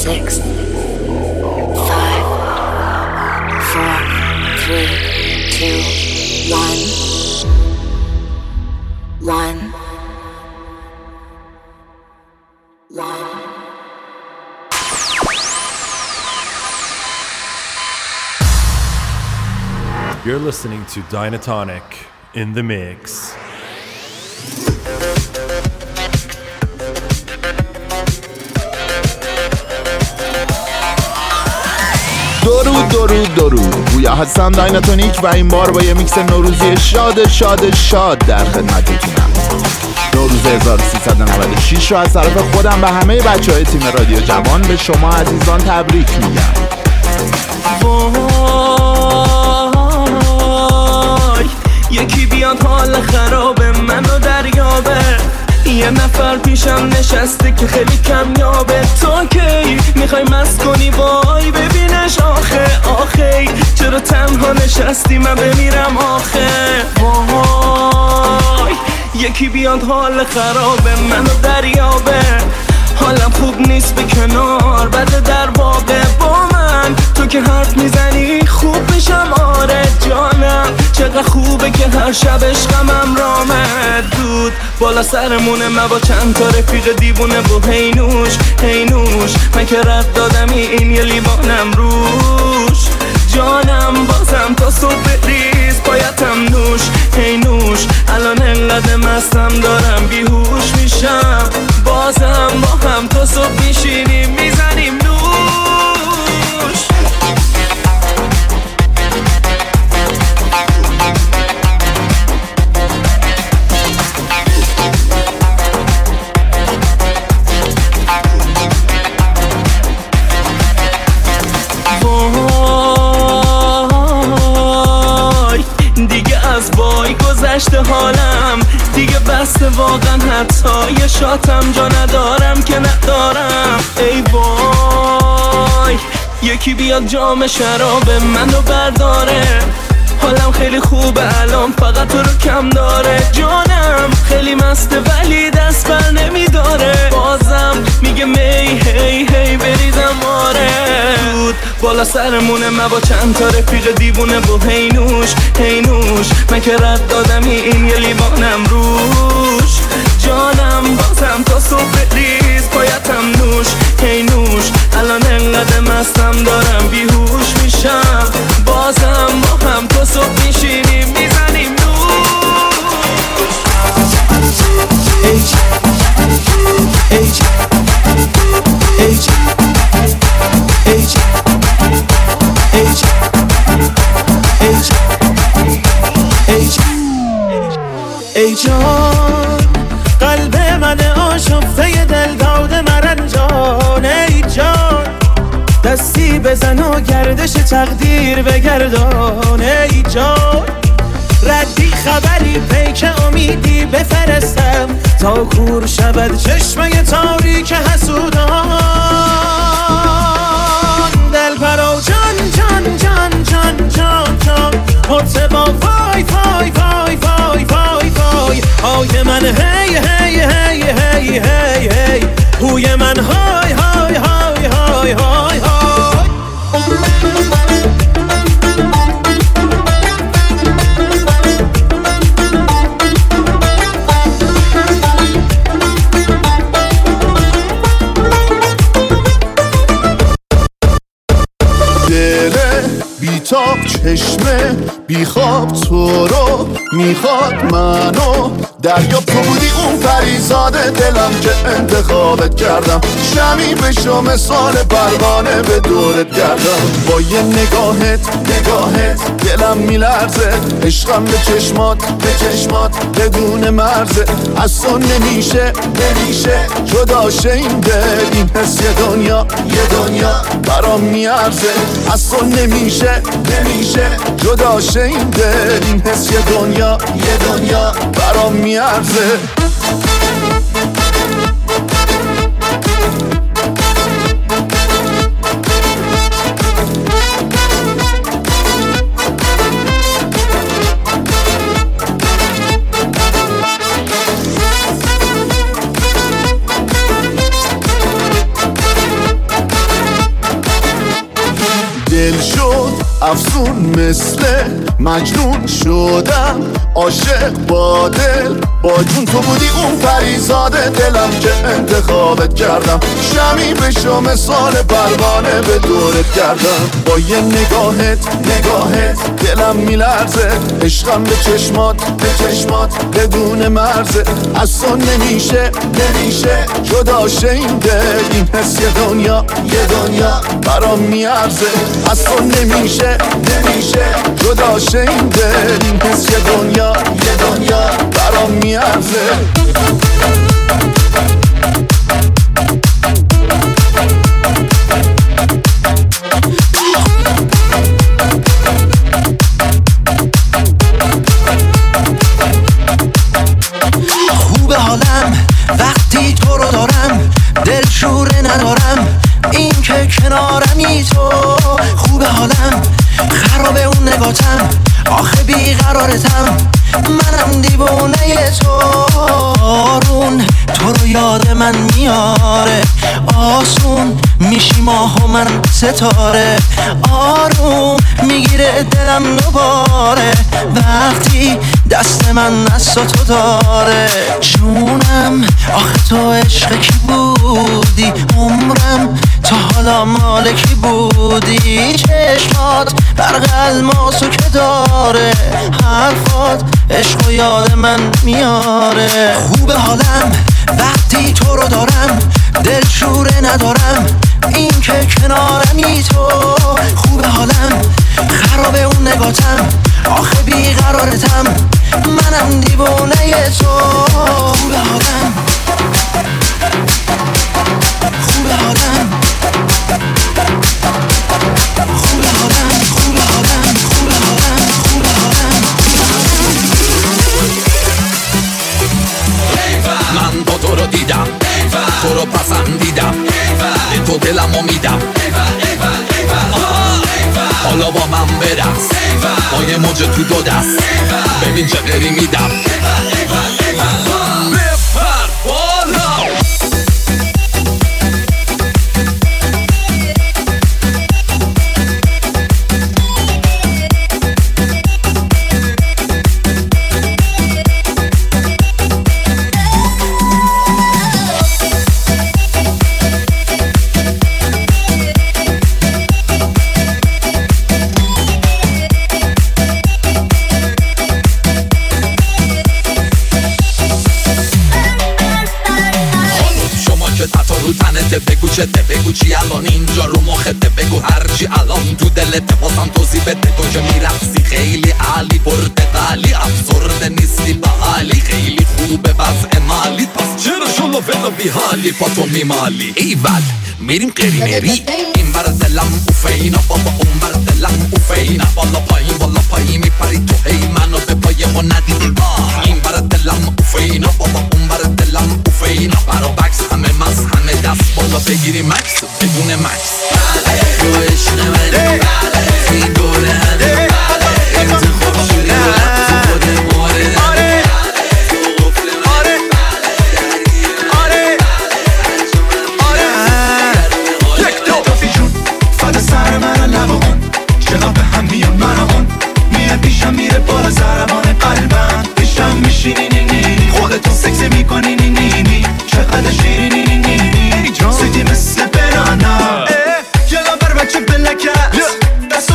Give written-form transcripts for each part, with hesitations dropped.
6, 5, 4, 3, 2, 1. You're listening to Dynatonic in the mix. درود گویا هستم دایناتونیک و این بار با یه میکس نوروزی شاد در خدمتتونم. نوروز 1396 رو از طرف خودم و همه بچهای تیم رادیو جوان به شما عزیزان تبریک میگم. وای یکی بیاد حال خراب منو دریابه، یه نفر پیشم نشسته که خیلی کمیابه. تو کی میخوای مست کنی وای ببینش آخه چرا تنها نشستی من بمیرم آخه. وای یکی بیاد حال خرابه منو دریابه، حالم خوب نیست به کنار بده در واقع با من. تو که حرف میزنی خوب میشم آره جانم، چقدر خوبه که هر شب عشقم رامد دود بالا سرمونه. من با چند تا رفیق دیوونه و هینوش من که رد دادم این یه لیوانم روش جانم. بازم تا صبح ریز پایتم نوش الان انقدر مستم دارم بیهوش میشم. بازم با هم تا صبح میشینیم میزنیم نوش. وای دیگه از وای گذشته حالم دیگه بسته واقعا، حتی یه شاتم جا ندارم که ندارم. ای وای یکی بیاد جام شراب منو برداره، حالم خیلی خوبه الان فقط تو رو کم داره. جانم خیلی مسته ولی دست بر نمیداره، بازم میگه می هی بریزم آره دود بالا سرمونه. من با چند تا رفیق دیوونه و هینوش من که رد دادم این یه لیوانم روش جانم. بازم تا صبح ریز پایتم نوش الان انقدر مستم دارم بیهوش میشم. بازم با هم تا صبح میشینیم میزنیم نوش. ای جان قلب من آشفته دل داده مرنجان. ای جان دستی بزن و گردش تقدیر بگردان. ای جان ردی خبری پیک امیدی بفرستم تا کور شود چشمه تاریک حسودان. دل پرو جان مرتبا وای های من هی هوی من های بیتاب چشمه بیخواب تو رو میخواد منو دریا تو بودی اون پریزاده دلم که انتخابت کردم. شمی بشو مثال پروانه به دورت گردم. با یه نگاهت دلم میلرزه، عشقم به چشمات بدون مرزه. از تو نمیشه جداشه این دل، این حس یه دنیا برام میارزه. از تو نمیشه جداشه این دل، این حس یه دنیا برام میارزه. افسون مثل مجنون شدم عاشق با دل با جون تو بودی اون پریزاد دلم که انتخابت کردم شمی بشو مثال پروانه به دورت کردم با یه نگاهت دلم میلرزه عشقم به چشمات بدون مرزه از تو نمیشه جدا شه این دل این حس یه دنیا برام میارزه از تو نمیشه جدا شه این دل این حس یه دنیا برام میارزه خوب حالم وقتی تو رو دارم دلشوره ندارم این که کنارمی تو خوب حالم خرابه اون نگاتم آخه بیقرارتم منم دیوونه تو آرون تو رو یاد من میاره آسون میشی ماه و من ستاره آروم میگیره دلم دوباره وقتی دست من از تو داره جونم آخه تو عشق کی بودی عمرم تا حالا مال کی بودی چشمات برق الماسو که داره حرفات عشق و یاد من میاره خوب حالم وقتی تو رو دارم دلشوره ندارم این که کنارمی تو خوب حالم خرابه اون نگاتم آخه بیقرارتم منم دیوونه تو خوب حالم من با تو رو دیدم تو رو پسندیدم به تو دلمو میدم حالا با من برقص با یه موج تو دو دست ببین چه غری میدم بپر بالا بگو چته بگو چی الان اینجا رو مخته بگو هرچی الان تو دلت بازم توضیح بده تو که میرقصی خیلی عالی پرتقالی افسرده نیستی به حالی خیلی خوبه وضع مالی پس چرا شلو فلو بی حالی پا تو میمالی ایول میریم قریمری این بر دلم اوفینا بابا اون بر دلم اوفینا بالا پایین میپری تو هی منو به پای ما ندیدی این بر دلم اوفینا بابا اون بر دلم اوفینا برا بکس همه مز همه دست بالا بگیری مکس بدون مکس تو عشق منی این دوره همه انتخاب شدی تو خود مورد سر من لب اون چقدر به هم میاد من اون میاد پیشم میره بالا ضربان قلبم پیشم میشینی نینی خودتون سکس میکنی نینی چقدر شیرینی نینی سیدی مثل برانا یلا بر بچه بلکت دست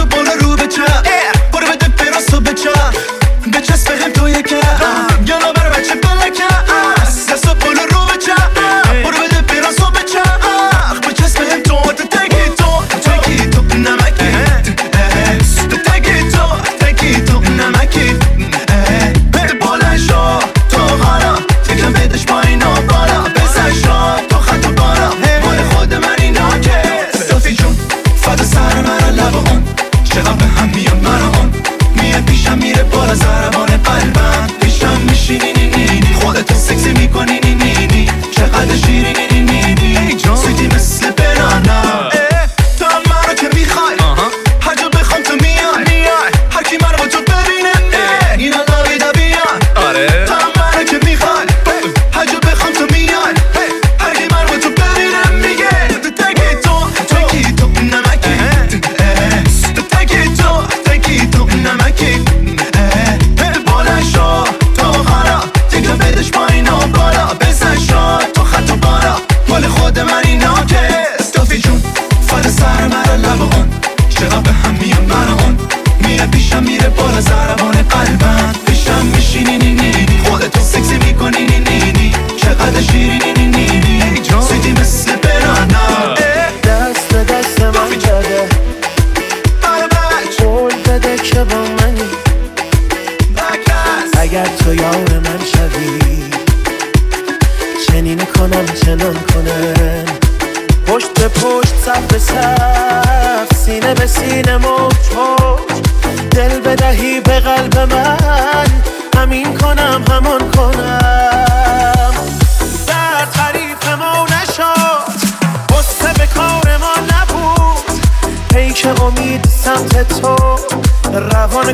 صف به صف، سینه به سینه موج موج، دل بدهی به قلب من، همین کنم همان کنم. در تعریف ما نشد، غصه به کار ما نبود، پیک امید سمت تو روان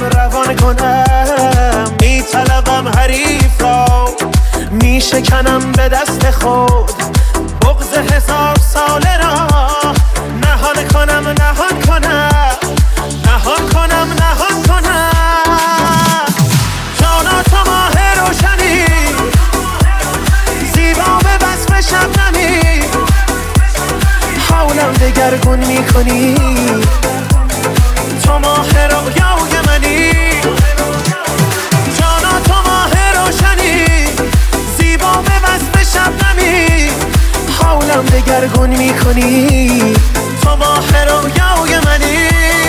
کنم، میطلبم حریف را، میشکنم به دست خود، بغض 1000 ساله را نهان کنم. جانا تو ماه روشنی، زیبا به وصف شبنمی، حولم دگرگون میکنی، تو ماه رویای منی. جانا تو ماه روشنی، زیبا به وصف شبنمی، حولم دگرگون میکنی، تو ماه رویای منی.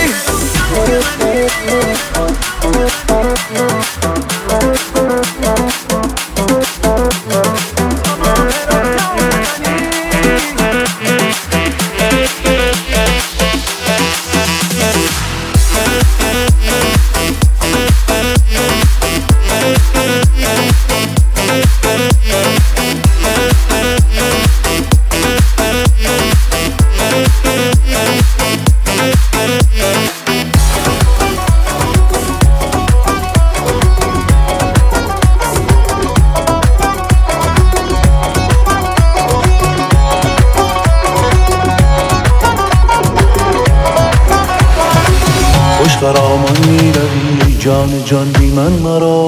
خرامان میروی جان بی من مرا،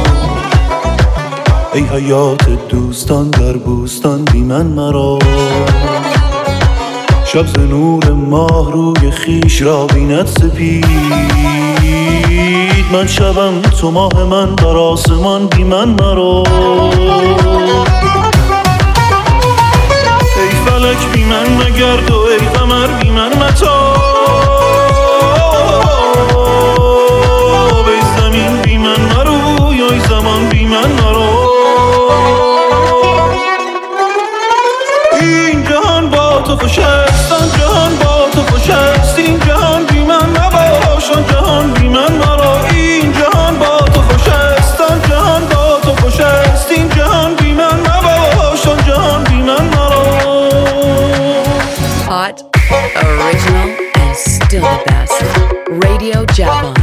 ای حیات دوستان در بوستان بی من مرا. شب ز نور ماه روی خیش را بیند سپید، من شبم تو ماه من در آسمان بی من مرا. ای فلک بی من مگرد و ای قمر بی من متا، زمان بی من نرو. این جهان با تو خوش است، آن جهان با تو خوش است، این جهان بی من نباش، آن جهان بی من مرا. این جهان با تو خوش است، آن جهان با تو خوش است، این جهان بی من نباش، آن جهان بی من مرا. Hot, original, and still the best. Radio Javon.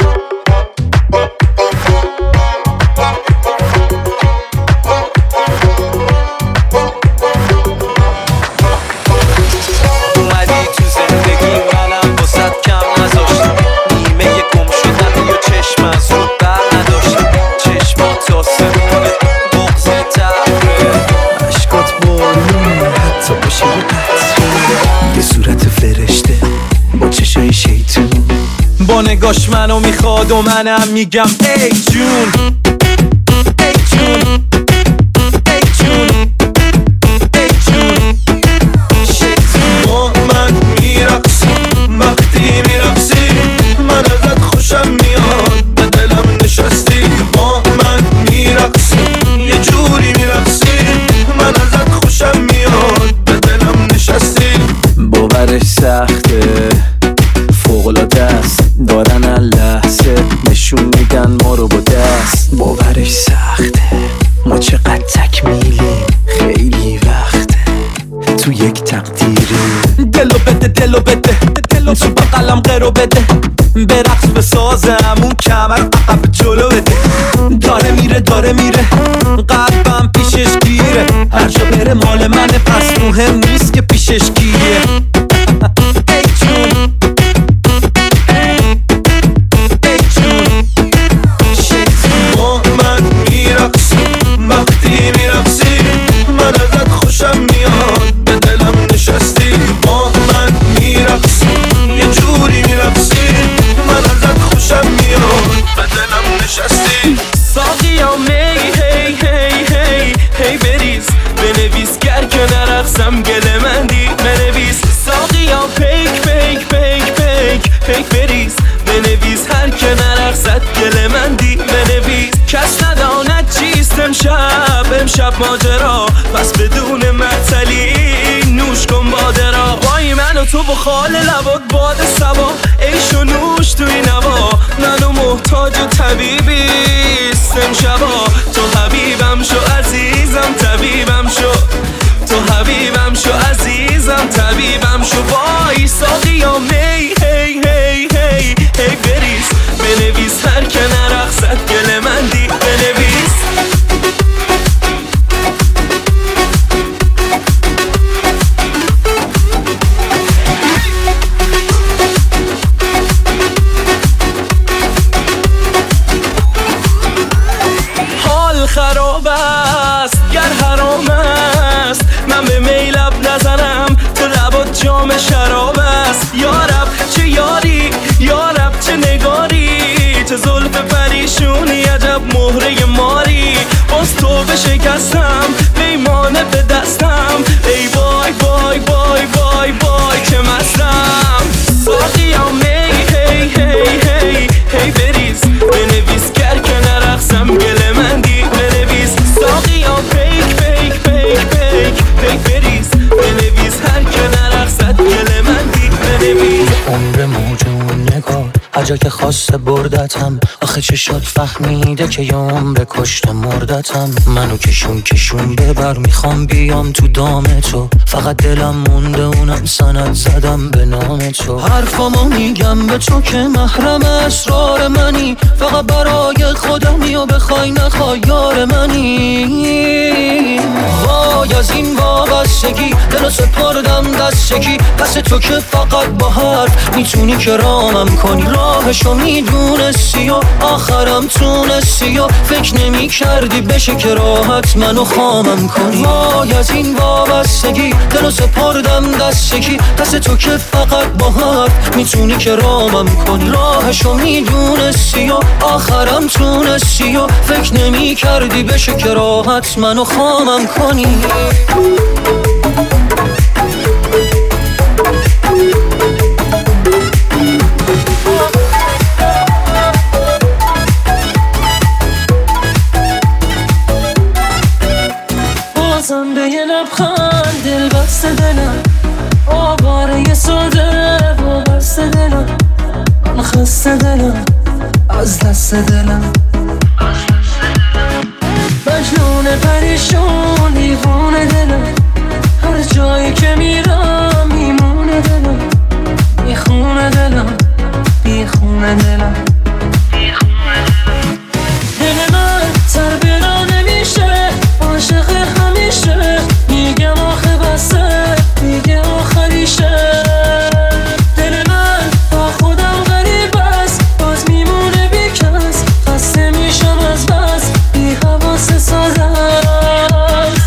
با نگاش منو میخواد و منم میگم ای جون، ای جون، ای جون، ای جون. با من میرقصی، وقتی میرقصی من ازت خوشم میاد، به دلم نشستی. با من میرقصی، یه جوری میرقصی من ازت خوشم میاد، به دلم نشستی. باورش سخته، فوق‌العاده است، دارن لحظه نشون میدن ما رو با دست. باورش سخته، ما چقدر تکمیلیم، خیلی وقته تو یک تقدیری. دلو بده دلو بده، دلو تو با قلم قرو بده، برقص به سازم اون کمر عقب جلو بده. داره میره قلبم پیشش گیره، هر جا بره مال منه، پس مهم نیست که پیشش گیره. ای جون، با من میرقصی، وقتی میرقصی من ازت خوشم میاد، به دلم نشستی. با من میرقصی، یه جوری میرقصی من ازت خوشم میاد، به دلم نشستی. ساقی و می هی هی هی هی بریز، بنویس گر که نرقصم گل من دی، بنویس تو با خال لبات باد سبا عیش و نوش توی نوا منو محتاج و طبیبیست امشبا تو حبیبم شو عزیزم طبیبم شو تو حبیبم شو عزیزم طبیبم شو وای ساقیا می هی هی هی هی بریز بنویس هر که نرقصد گل من دی بنویس حال خراب است گر حرام است من به می لب نزنم تو لبات جام شراب است یارب چه یاری یارب چه نگاری چه زلف پریشونی عجب مهره ماری باز تو به شکستم پیمانه به دستم ای وای وای وای وای وای که مستم ساقیا می هی هی هی هی بریز بنویس گر که نرقصم گل من دی بنویس ساقیا پیک پیک پیک پیک پیک بریز بنویس هر که نرقصد گل من دی بنویس عمر موجون نگار هر جا که خواسته بردتم آخه چه شد فهمیده که یه عمر کشته مردتم منو کشون ببر میخوام بیام تو دام تو فقط دلم مونده اونم سند زدم به نام تو حرفامو میگم به تو که محرم اسرار منی فقط برای خودمی و بخوای نخوای یار منی وای از این وابستگی دلو سپردم دستگی پس تو که فقط با حرف میتونی که رامم کنی راهشو میدونستی و آخرم تونستی و فکر نمی کردی بشه که راحت منو خامم کنی وای از این وابستگی دلو سپردم دستگی پس تو که فقط با حرف میتونی که رامم کنی راهشو میدونستی و آخرم تونستی و فکر نمی کردی بشه که راحت منو خامم کنی بازم به یه لبخند دل بسته دلم آواره یه ساده وابسته دلم من خسته دلم از دست دلم مجنون پریشون دیوونه دلم هر جایی که میرم میمونه دلم میخونه دلم میخونه دلم دل من سر برا نمیشه عاشق همیشه میگم آخه بسه میگه آخریشه دل من با خودم غریب است باز میمونه بی کس خسته میشم از بس بی حواس ساده است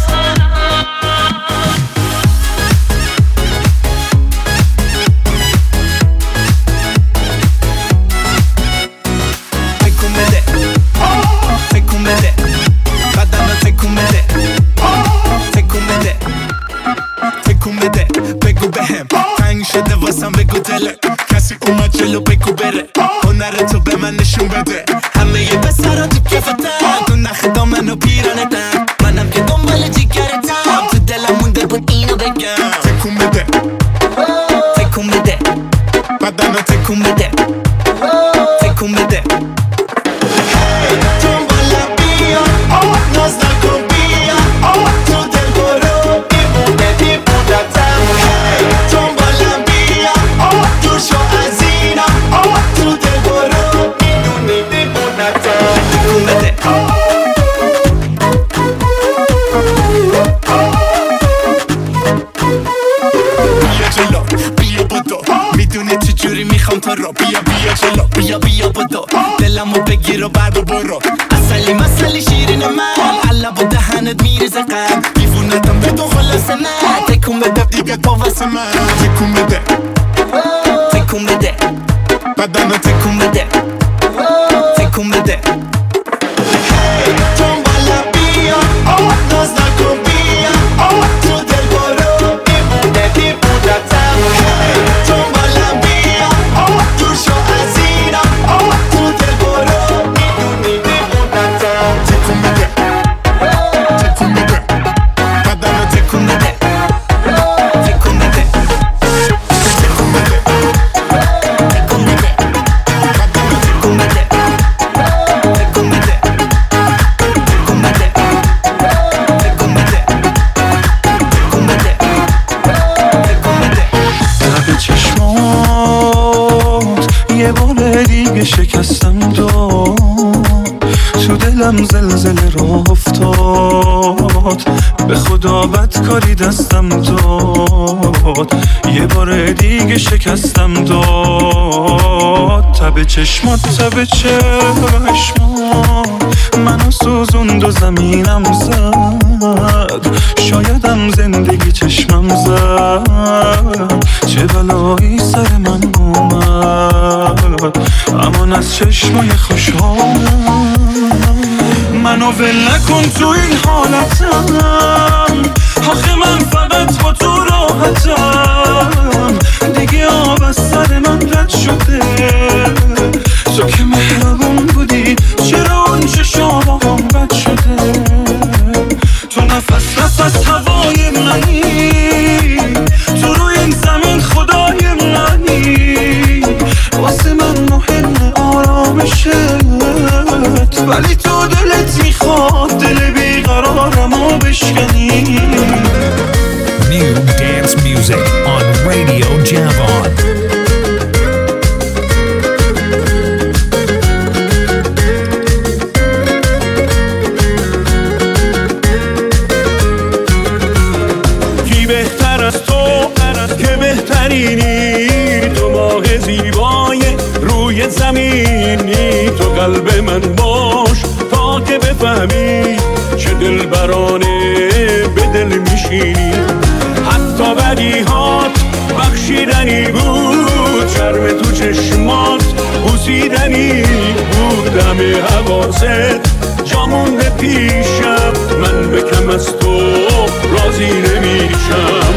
تکون بده تکون بده بدن تکون بده تکون بده تکون بده بگو بهم تنگ شده واسم بگو دله کسی اومد جلو بگو بره هنر تو به من نشون بده همه یه بسرا تو کفتن تو نخ دامن و پیرانتن منم که دنبال جیگرتم تو دلم مونده بود اینو بگم تکون بده تکون بده بدن تکون بده تکون بده دنبالم بیا ناز نکن بیا تو دل برو بیمونه بیمونتم دنبالم بیا دوشو از اینم تو دل برو میدونی بیمونتم تکون بده بیا جلو بیا بدو میدونی چجوری میخوام تو رو بیا بیا جلو بیا بیا بدو دلمو بگیر و بعد برو اصلی مسئله شیرین من علا با دهنت میریزه قم دیوونتم بدون خلاص من تکون بده دیگه تو واسه من تکون بده تکون بده بدن تکون بده تکون بده دنبالم بیا ناز نکن بیا تو دل برو بیمونه بیمونتم دنبالم بیا دوشو از اینم تو دل برو میدونی بیمونتم تکون بده تکون بده بدن تکون بده تکون بده یه بار دیگه شکستم داد. تب چشمات تب چشمات منو سوزوند و زمینم زد. شایدم زندگی چشمم زد. چه بلایی سر من اومد امان از چشمای خوشحالم. منو ول نکن تو این حالتم، آخه من فقط با تو راحتم. دیگه آب از سر من رد شده، تو که مهربون بودی چرا اون چشام هم بد شده. تو نفس نفس هوای منی، تو روی این زمین خدای منی. واسه من مهم آرامشت، ولی تو دلت میخواد دل بیقرارمو بشکنی. New dance music on Radio Javon. کی بهتر از تو که بهترینی، تو ماه زیبای روی زمینی. تو قلب من باش تا که بفهمی چه دلبرانه به دل میشینی. حتی بدیهات بخشیدنی بود، شرم تو چشمات بوسیدنی بود. همه حواست جا مونده پیشم، من به کم از تو راضی نمیشم.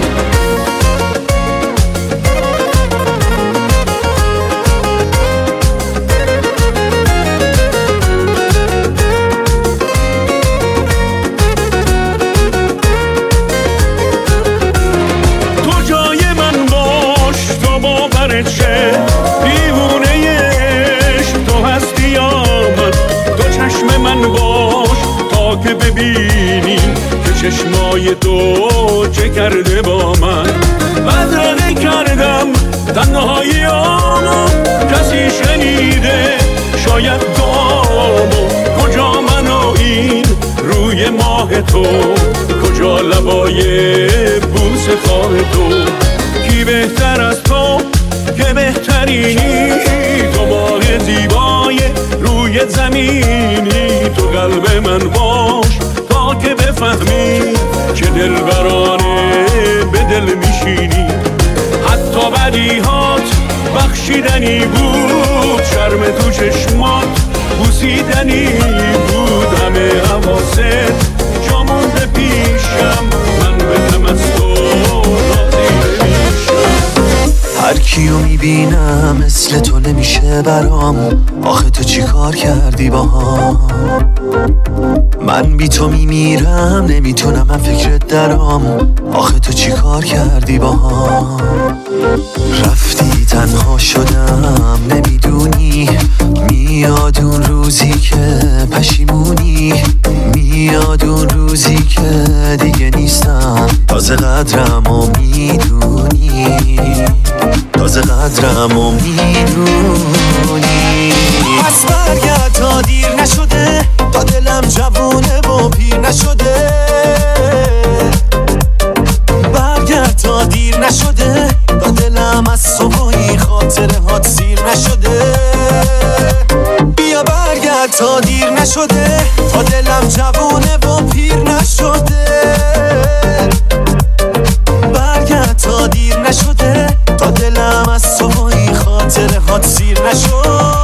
که ببینیم که چشمای تو چه کرده با من. بدرقه کردم تنهاییامو، کسی شنیده شاید دعامو. کجا من و این روی ماه تو، کجا لبای بوسه خواه تو. کی بهتر از تو که بهترینی، تو ماه زیبای روی زمینی. تو قلب من باش تا که بفهمی چه دلبرانه به دل میشینی. حتی بدیهات بخشیدنی بود، شرم تو چشمات بوسیدنی بود. همه حواست جا مونده پیشم، من به کم از تو راضی نمیشم. هر کیو میبینم مثل تو نمیشه برام. آخه تو چی کار کردی با هم؟ من بی تو میمیرم، نمیتونم من فکرت درام. آخه تو چی کار کردی با هم؟ رفتی تنها شدم نمیدونی. میاد اون روزی که پشیمونی، میاد اون روزی که دیگه نیستم. تازه قدرمو میدونی، تازه قدرمو میدونی. پس برگرد تا دیر نشده، تا دلم جوونه و پیر نشده. برگرد تا دیر نشده، تا دلم از صبحی خاطره هات سیر نشده. بیا برگرد تا دیر نشده، تا دلم جوونه و پیر نشده. برگرد تا دیر نشده، تا دلم از صبحی خاطره هات سیر نشده.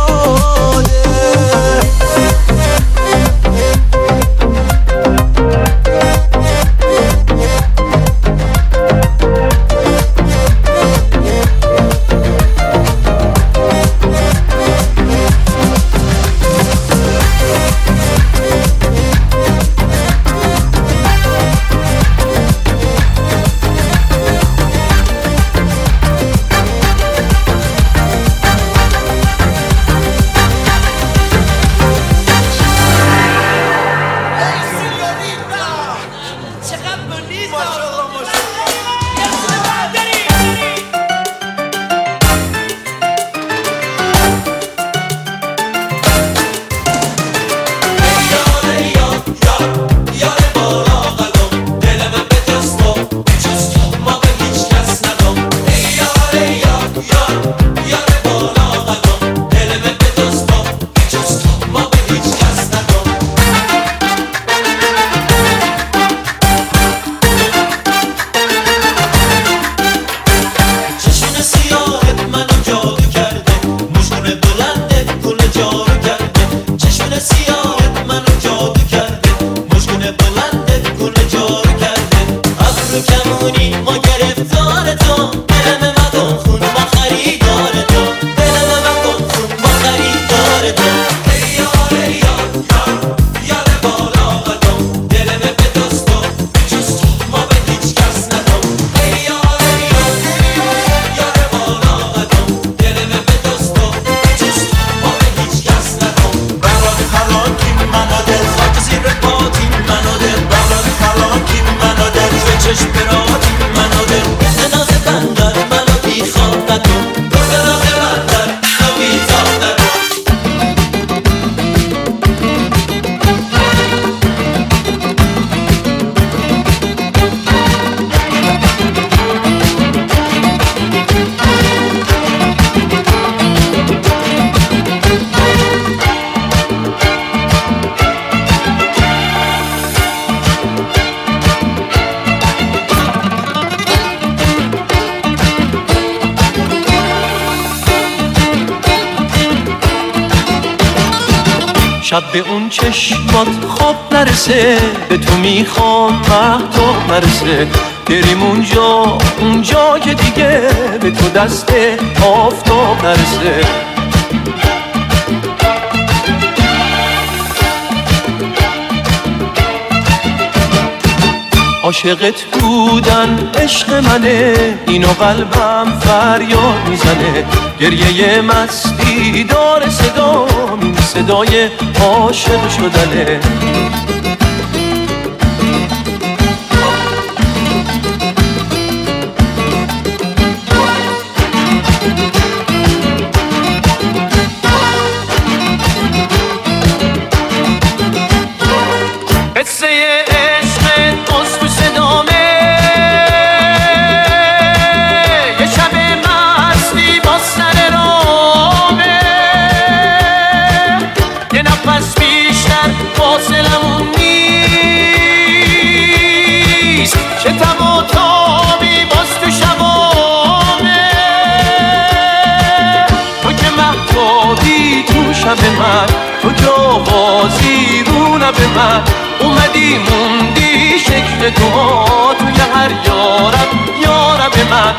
شب به اون چشمات خواب نرسه، به تو میخوام مهتاب نرسه. بریم اونجا که دیگه به تو دست آفتاب نرسه. عاشقت بودن عشق منه، اینو قلبم فریاد میزنه. گریه مستی داره صدا، این صدای عاشق شدنه. تو که آوازی رو لب من اومدی موندی شکل تو توی هر یارب من.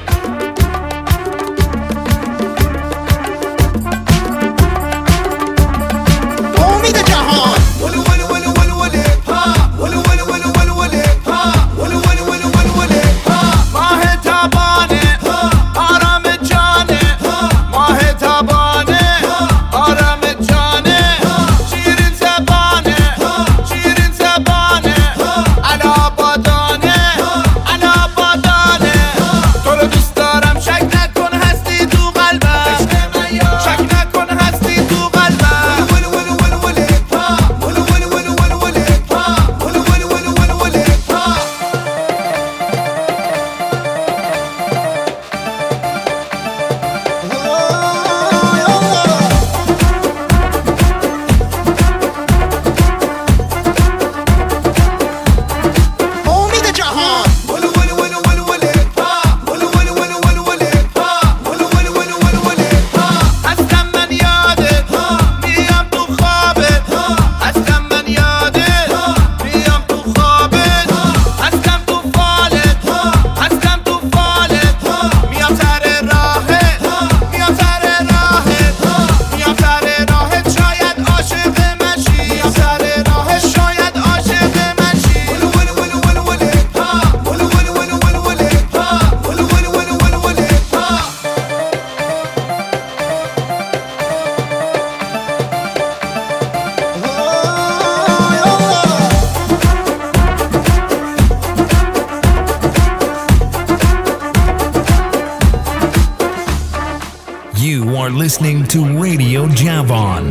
امید جهان ماه تابانه آرام جانه، ماه تابانه آرام جانه. شیرین زبانه علا بادانه تو رو دوست دارم، شک نکن هستی تو قلبم، شک نکن هستی تو قلبم. امید جهان هستم من یادت میام تو خوابت، هستم من یادت میام تو خوابت، هستم تو فالت میام سر راهت، شاید عاشق من شی، میام سر راهت شاید عاشق من شی. You are listening to Radio Javon.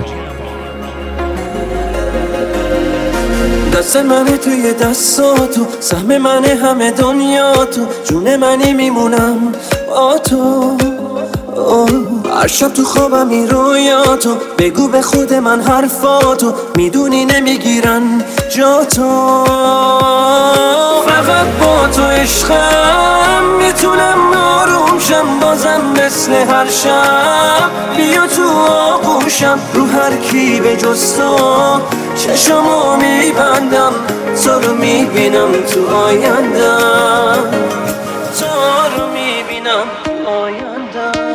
دست منه توی دستاتو، سهم منه همه دنیا تو، جون منی میمونم با تو. هر شب تو خوابم این رویاتو، بگو به خود من حرفاتو، میدونی نمیگیرن جا تو. فقط با تو عشقم میتونم آروم شم، بازم مثل هر شب بیا تو آغوشم. رو هر کی به جز تو چشمو میبندم، تو رو میبینم تو آیندم، تو رو میبینم تو آیندم.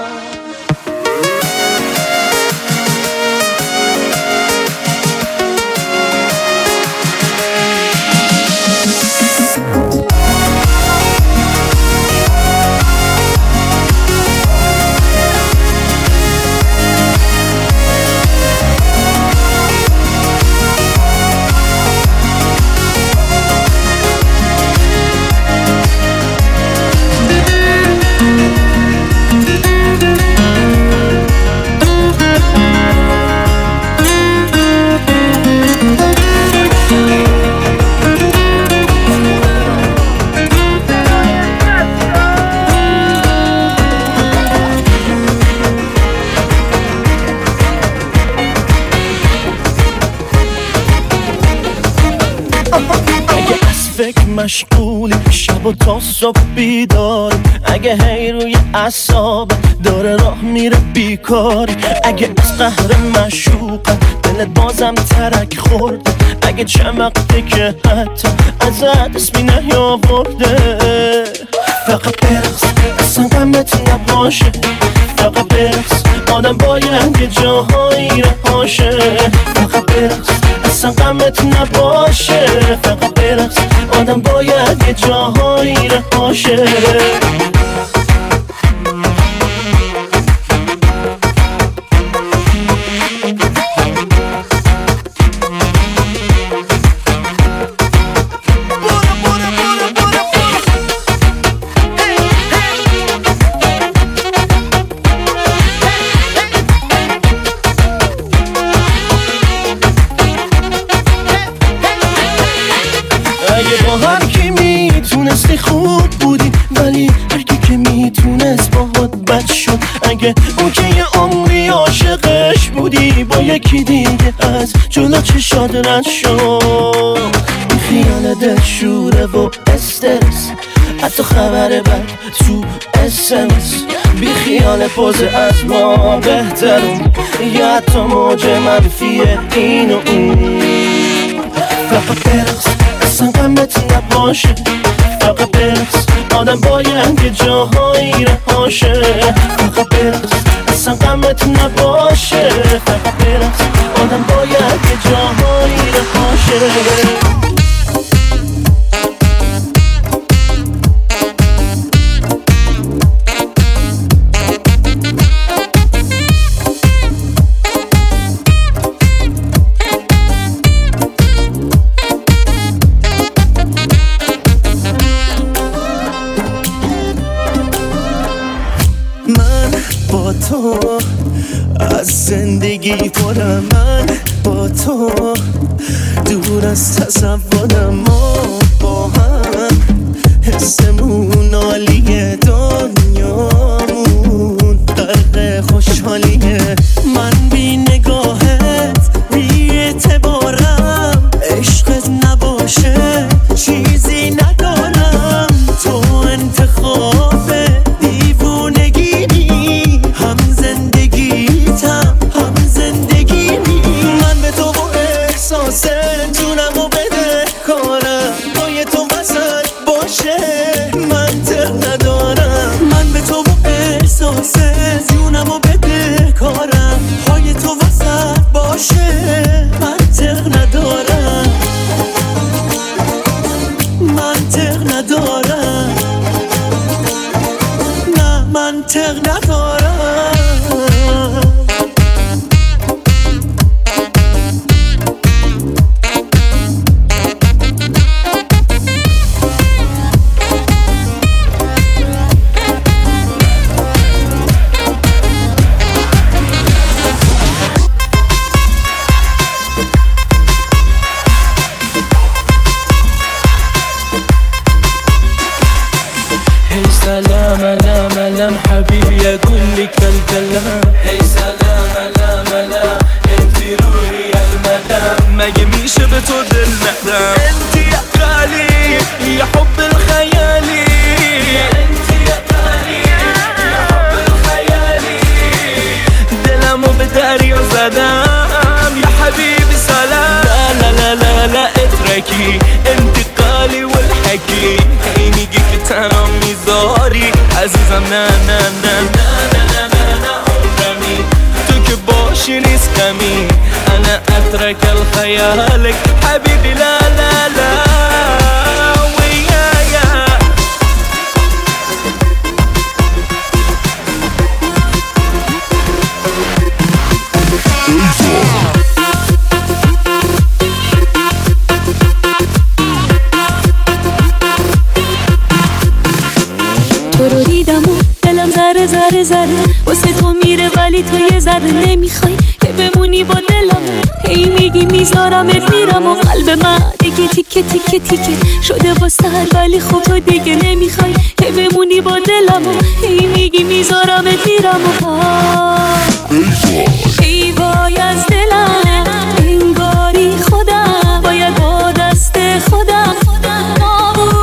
مشغولی شب و تا صبح بیداری، اگه هی روی اعصابت داره راه میره بیکاری، اگه از قهر مشوقت دلت بازم ترک خورده، اگه چمقته که حتی ازت اسمی نیاورده، فقط برقص اصلا غمت نباشه، فقط برقص آدم باید یه جاهایی رهاشه، فقط برقص اصلا غمت نباشه، فقط برقص آدم باید یه جاهایی رهاشه. خوب بودی ولی هرکی که میتونست باهات بد شد، اگه اون که یه عمری عاشقش بودی با یکی دیگه از جلو چشات رد شد، این خیال دلشوره و استرس، حتی خبر بد تو اسمس، بی خیال پوز از ما بهترم یا حتی موج منفی این و اون، فقط برقص اصلا غمت نباشه، فقط برقص آدم باید یه جاهایی رهاشه، فقط برقص اصلا غمت نباشه، فقط برقص آدم باید یه جاهایی رهاشه. تو از زندگی پرم، من با تو دور از تصورم، ما با هم حسمون عالیه، دنیامون غرق خوشحالیه، من بی نگاهت بی اعتبارم، عشقت نباشه چیزی ندارم، تو انتخاب جونمو بده کارم، پای تو وسط باشه منطق ندارم، من به تو با احساسه جونمو بده کارم، پای تو وسط باشه منطق ندارم، منطق ندارم، نه منطق ندارم. سلام حبيبي اقول لك الكلام، هي سلام لا انت روحي المدام، ما يميش بتود المحرام، انت يا غالي يا حب الخيالي، انت يا غالي يا حب الخيالي، دلمو بداري وزدام يا حبيبي سلام، لا لا لا لا اتركي انتقالي والحكي، عيني جيك تنام میذاری عزیزم، نه نه نه نه نه نه نه عمرمی تو که باشی نیست کمی، انا اترك الخيالك حبيبي لا لا لا ويايا. تو رو دیدم و دلم ذره ذره ذره واسه تو میره، ولی تو یه ذره نمیخوای که بمونی با دلم، هی میگی میذارمت میرم و قلب من دیگه تیکه تیکه تیکه شده واسه، ولی خب تو دیگه نمیخوای که بمونی با دلم، هی میگی میذارمت میرم و ای وای از دلم انگاری خودم باید با دست خودم نابود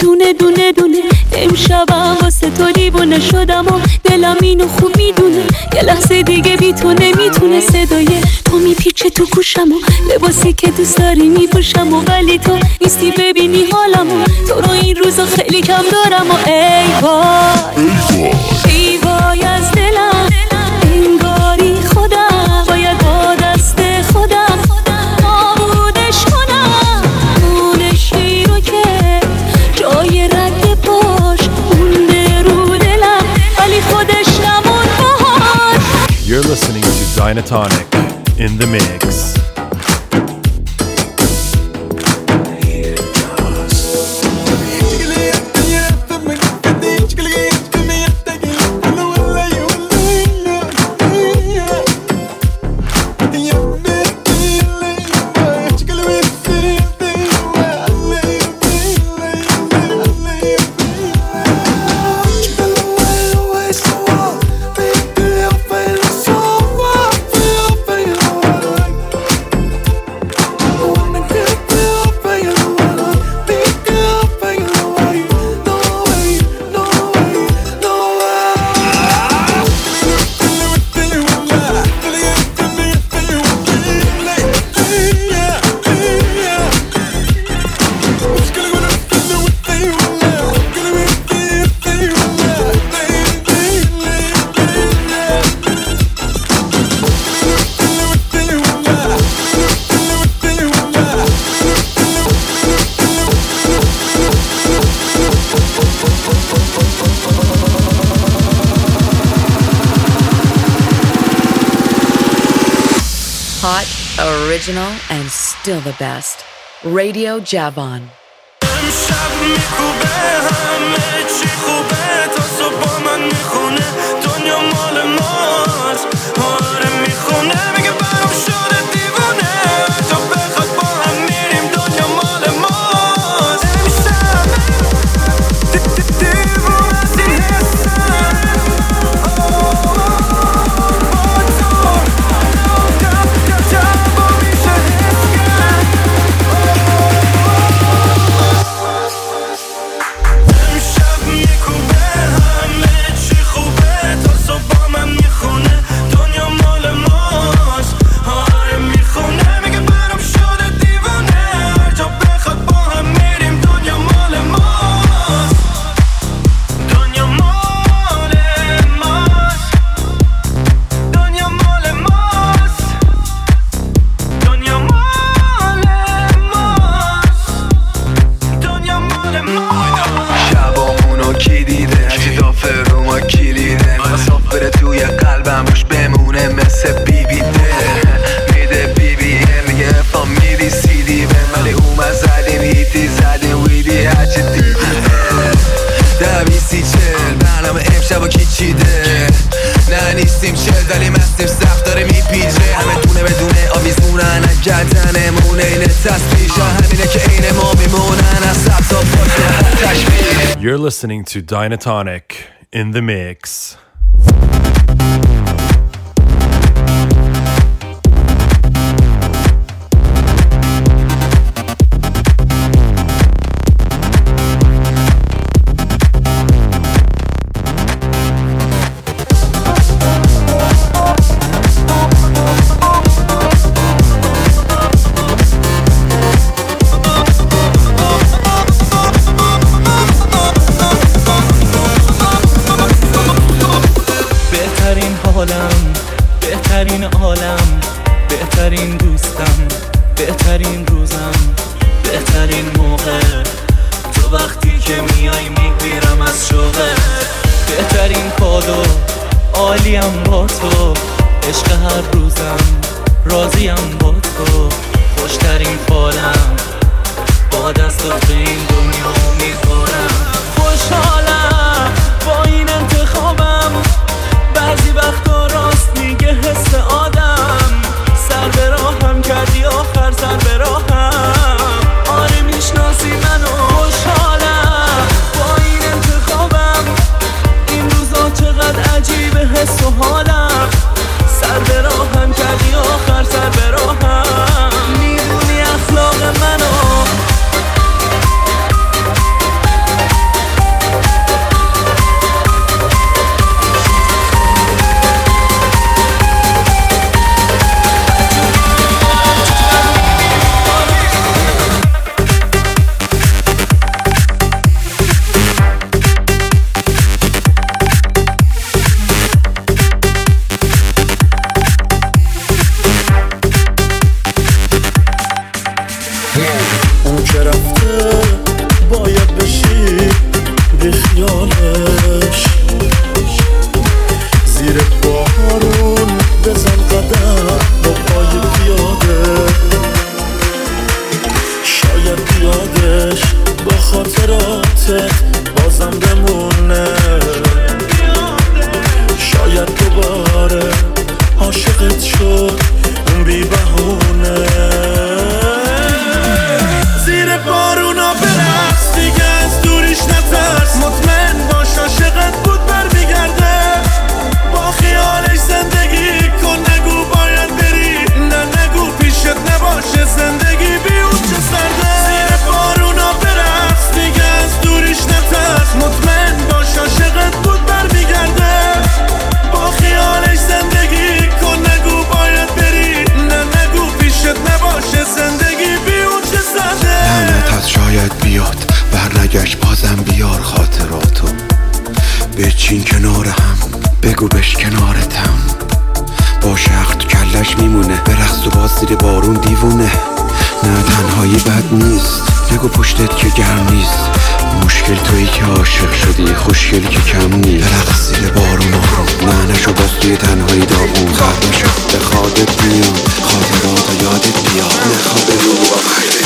دونه دونه دونه. امشبم واسه تو دیوونه شدم و دلم اینو خوب میدونه. یه لحظه دیگه بی تو نمیتونه. صدای تو میپیچه تو گوشم و لباسی که دوست داری میپوشم و ولی تو نیستی ببینی حالمو. تو رو این روزا خیلی کم دارم و ای وای ای وای از دلم. انگاری خودم باید با دست خودم نابودش کنم. اون شی رو که جای رد پاش مونده رو دلم ولی خودش نمون باهاش. You're listening to Dynatonic in the mix. Hot, original, and still the best. Radio Javon. امشب میکوبه همه چی خوبه تا صبح من میخونه دنیا مال ماست. آره میخونه میگه برام شده دیوونه تا بخواد با هم میریم دنیا مال ماست. امشب دیوونه از این حسن You're listening to Dynatonic in the mix. بهترین عالم، بهترین دوستم، بهترین روزم، بهترین موقع، تو وقتی که میای میگیرم از شوقه. بهترین کادو، عالیم با تو، عشق هر روزم، راضیم با تو. خوشترین فالم، با دستات به این دنیا میذارم. خوشحالم با این انتخابم، بعضی وقتا راست میگه حس آدم. سر به راهم کردی آخر سر به راهم، آره میشناسی منو. خوشحالم با این انتخابم، این روزا چقدر عجیبه حس و حالم. سر به راهم کردی آخر سر به راهم، میدونی اخلاق منو. اون که رفته باید بشی بی خیالش، زیر بارون بزن قدم با پای پیاده، شاید بیادش با خاطراتت بازم بمونه، شاید دوباره عاشقت شد اون بی بهونه. زیر بارونا برقص دیگه از دوریش نترس، مطمئن باش عاشقت بود برمیگرده، با خیالش زندگی کن نگو باید بری، نه نگو پیشت نباشه زندگی بی اون چه سرده. زیر بارونا برقص دیگه از دوریش نترس، مطمئن باش عاشقت بود برمیگرده، با خیالش زندگی کن نگو باید بری، نه نگو پیشت نباشه زندگی بی اون چه سرده. لعنت از شاید بیاد برنگشت بازم بیار خاطراتو، بچین کنار هم بگو بش کنارتم، با شخص تو کلش میمونه برقص و باز زیر بارون دیوونه. نه تنهایی بد نیست نگو پشتت که گرم نیست، مشکل تویی که عاشق شدی خوشگلی که کم نیست. برقص زیر بارون آروم نه نشو باز توی تنهایی داغون، خرد نشو به خادت میان خاطرات یادت بیاد، نخواب رو با خیلی.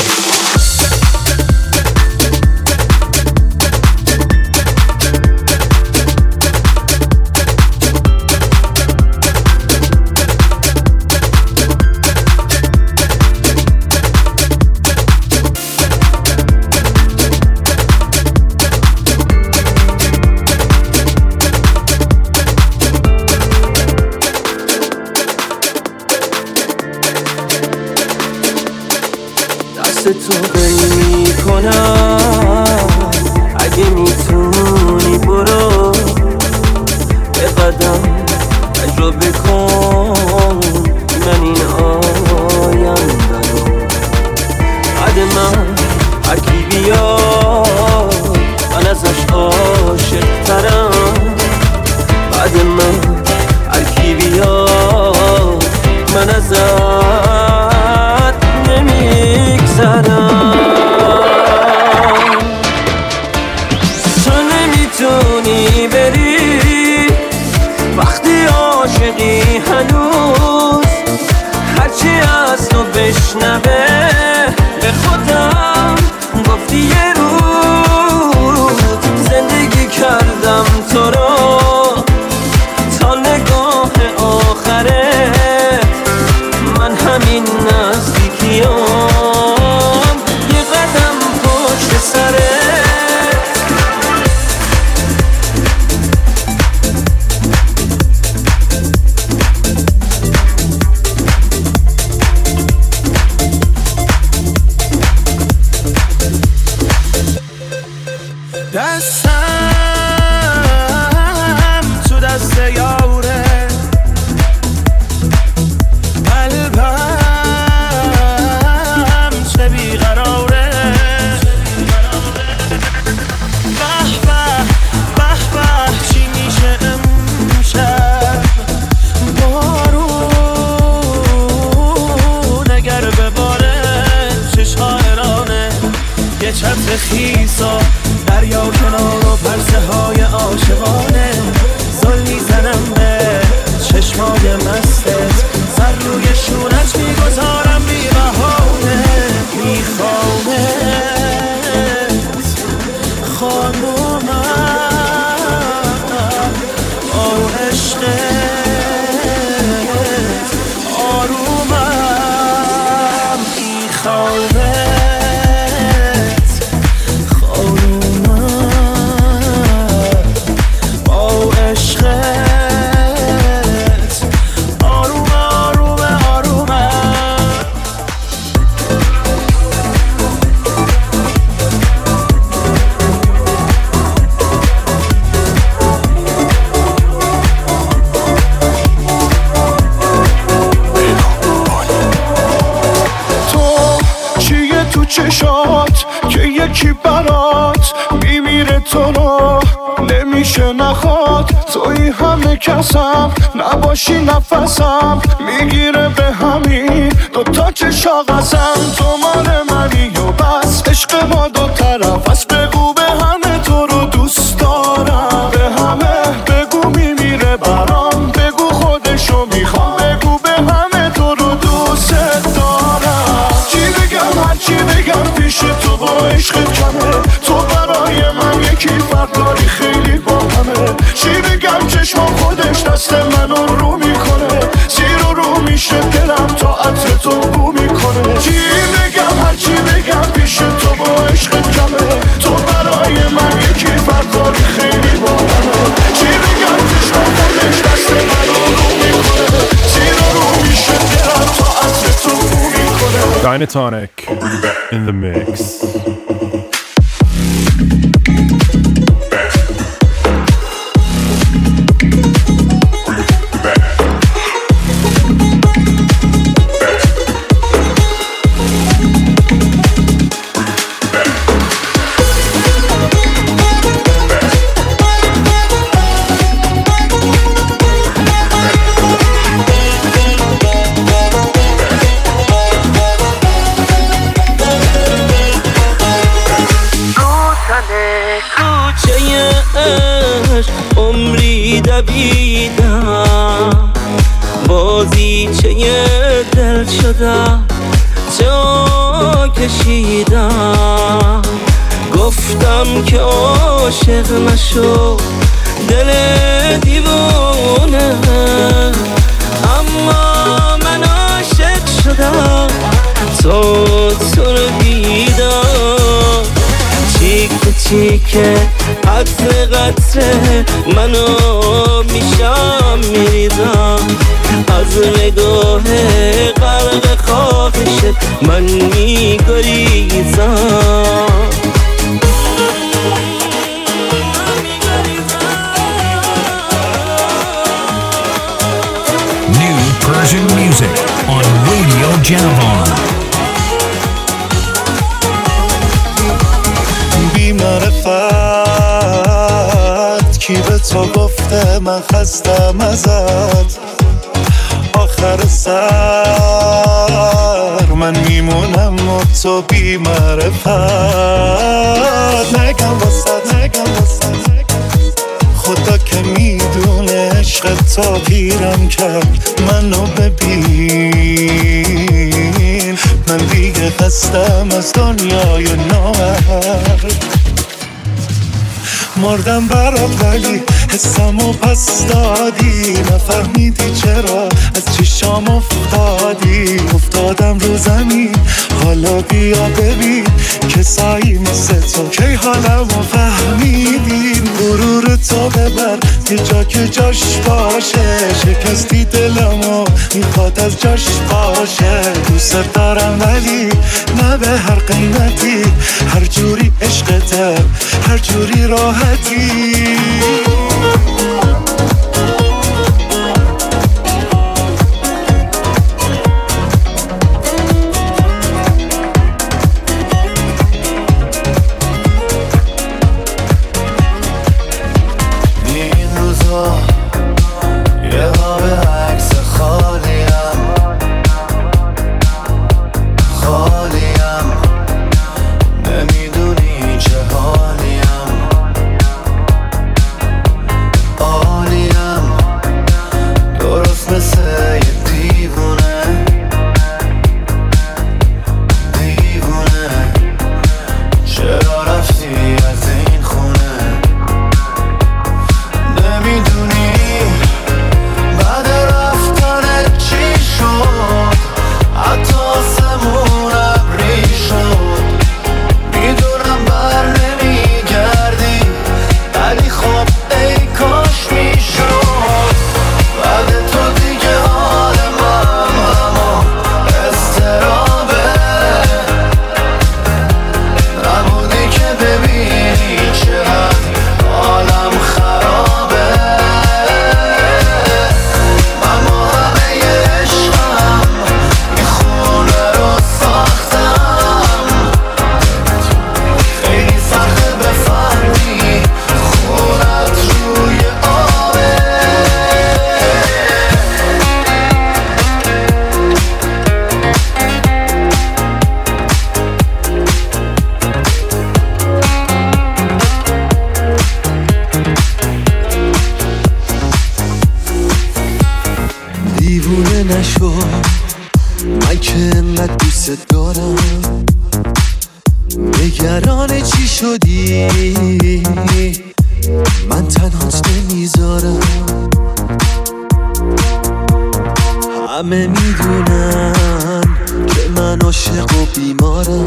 تو دل میکنم اگه میتونی برو به قدم تجربه کن من این آینده رو. بعد من هرکی بیاد من ازش عاشق ترم، بعد من هرکی بیاد من ازش تو نمیتونی بری وقتی عاشقی هنوز، هرچی از تو بشنوه به خودم گفتی یه روز زندگی کردم تو رو تا نگاه آخره، من همین نزدیکیام یه قدم پشت سره. دستم تو دست یاره، قلبم چه بیقراره، به به به به چی میشه امشب، بارون اگر بباره چه شاعرانه، یه چتر خیسا دریا کنار و پرسه های عاشقانه، زل میزنم به چشمای مستت، سر روی شونت میگذارم بی بهانه، میخوامت خانومم آرو عشقت آرومم، میخوامت چشات که یکی برات میمیره تو رو نمیشه نخواد، توی همه کسم نباشی نفسم میگیره به همین دوتا چشا قسم، تو مال منی عشق ما دو طرف از بگو به همه تو رو دوست دارم، به همه بگو میمیره برام، بگو خودشو میخوام، بگو به همه تو رو دوست دارم. چی بگم هرچی بگم پیش تو با عشقت کمه، تو برای من یکی فرق داری خیلی با همه. چی بگم چشم خودش دست منو رو میکنه، زیر و رو میشه دلم تا عطر تو بو میکنه. چی بگم هرچی بگم پیش تو با عشقت کمه، تو برای من یکی فرق داری خیلی با همه. چی بگم چشم خودش دست منو رو میکنه، زیر و رو میشه دلم تا عطر تو بو میکنه. Dynatonic in the mix. عمری دویدم بازیچه دل شدم، جا کشیدم گفتم که عاشق نشو دل دیوونه، اما من عاشق شدم تو رو دیدم. چیکه چیکه قطره قطره منو میشم میریزم، از نگاه غرق خواهشت من میگریزم. New Persian music on Radio Javon. بی معرفت کی به تو گفته من خستم ازت، آخر سر من میمونم و تو بی معرفت. نگم واسه خدا که میدونه عشق تا پیرم کرد منو ببین، من دیگه خستم از دنیای نامرد. مردم برات ولی حسمو پس دادی، نفهمیدی چرا از چشام افتادم رو زمین. حالا بیا ببین کسایی مثل تو کی حالمو فهمیدین. غرور تو ببر یه جا که جاش باشه، شکستی دلمو میخواد از جاش باشه. دوست دارم ولی نه به هر قیمتی، هر جوری عشقته هر جوری راحتی. نگران چی شدی؟ من تنهات نمیذارم. همه میدونن که من عاشق و بیمارم،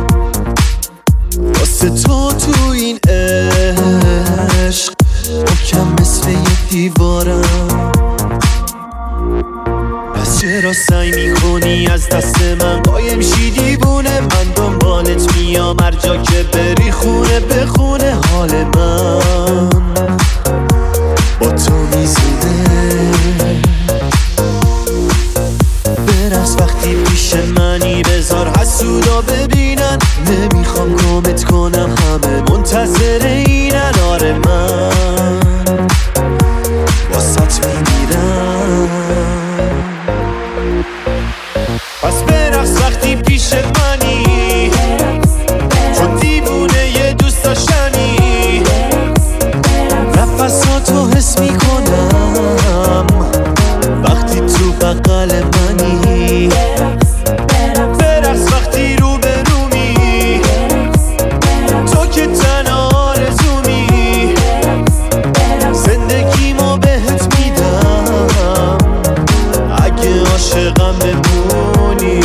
واسه تو این عشق محکم مثل یه دیوارم. پس چرا سعی میکنی از دست من قایم شی دیوونه؟ من دنبالت میام هر جا که بری، خونه به خونه حال من با تو میزونه. برقص وقتی پیش منی، بذار حسودا ببینن. نمیخوام گمت کنم، همه منتظر اینن. آره من واسط میمیرم. پس برقص وقتی پیش منی، چون دیوونه یه دوست داشتنی. نفساتو حس میکنم وقتی تو بغل منی. برقص وقتی رو به رومی، تو که تنها آرزومی. زندگیمو بهت میدم اگه عاشقم بمونی.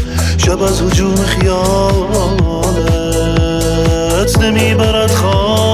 شب از هجوم خیالت نمیبرد خواب